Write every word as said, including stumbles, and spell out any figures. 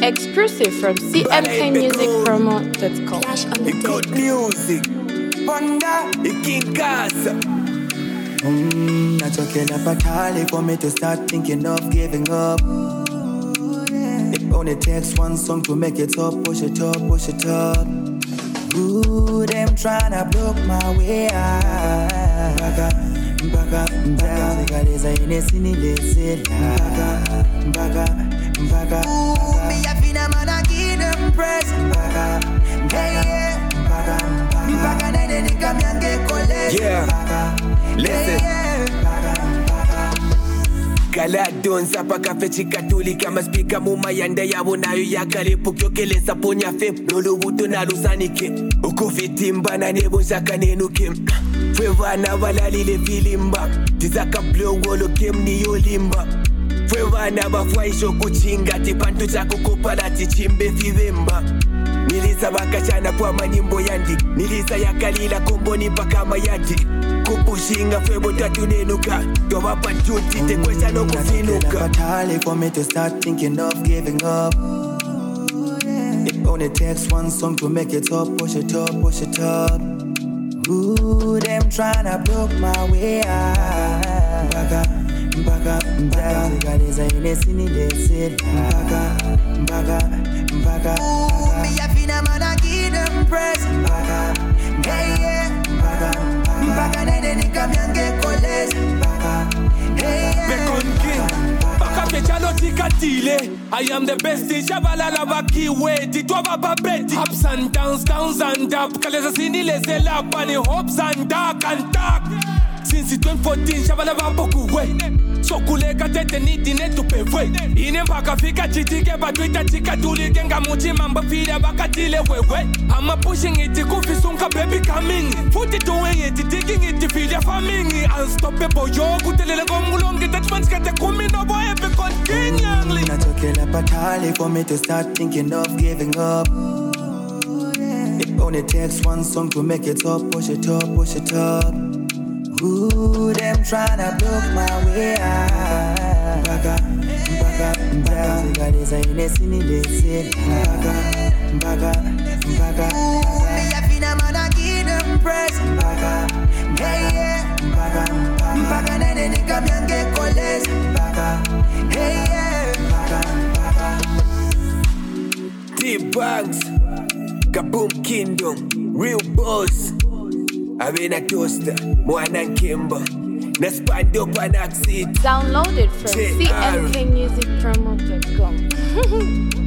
Exclusive from C M K Music Promo dot com. Good music. Panda, the King Casa. Mm, I took it up a tally for me to start thinking of giving up. It only takes one song to make it up, push it up, push it up. Ooh, them tryna block my way out. Baga, baga, baga. Zikaliza inesini lesela. Baga, baga, baga. Ooh, me a finna man I give them praise. Baga, hey yeah. Baga, baga, nene nika miange college. Yeah, listen. Kala donza paka fechi katolika maspika muma yanda yabo nayo yakale pukyokeleza ponya fe nolo buto na lusanike ukufitimba na nebo zaka nenuke fwe vana valalile filimba tizaka blow wolo kem ni yolimba fwe vana bafwaisho kuchinga tipantu chako kopala tichimbe fivemba nilisa bakachana kwa manyimbo yandi nilisa yakalila komboni mpaka mayadi kupushinga fwebo tatu nenuka toba pantuti te kwesa no kufinuka battle for me to start thinking of giving up. It only takes one song to make it up, push it up, push it up. Ooh, them tryna block my way out. Baga, baga, baga. Zikaliza inesini lesela. Baga, baga, baga. Ooh, me a finna man I give them praise. Baga, hey yeah. Baga, baga nene nika miange college. Baga, hey yeah. Bekon King, baka pechalo tikatile. I am the best in Shabalala baki wedi. Twaba babeti. Ups and downs, downs and up. Kaleza sini lezela pani hopes and dark and dark. Since twenty fourteen, Shabalala boku we. So kuleka tete niti netu pewe. Ine mpaka fika chitike batwita chika tulike nga muchi mamba fila baka tile wewe. I'm a pushing it, kufisunka baby coming. Futi doing it, digging it, feel ya farming. Unstoppable yo, kutelele gomulongi. That man's got a kumi no boy, Bekon King youngly. I took it up a tally for me to start thinking of giving up. It only takes one song to make it up, push it up, push it up. Ooh, them tryna block my way out. Baga, baga, baga. Zikaliza inesini lesela. Baga, baga, baga. Ooh, me a finna man I give them praise. Baga, hey yeah. Baga, baga nene nika miange college. Baga, hey yeah. Baga, baga. T-Banks, Kaboom Kingdom, Real Boss. Avena Toaster, Mwana Kimba, Naspando Panaxit. Downloaded from C M K Music Promo dot com.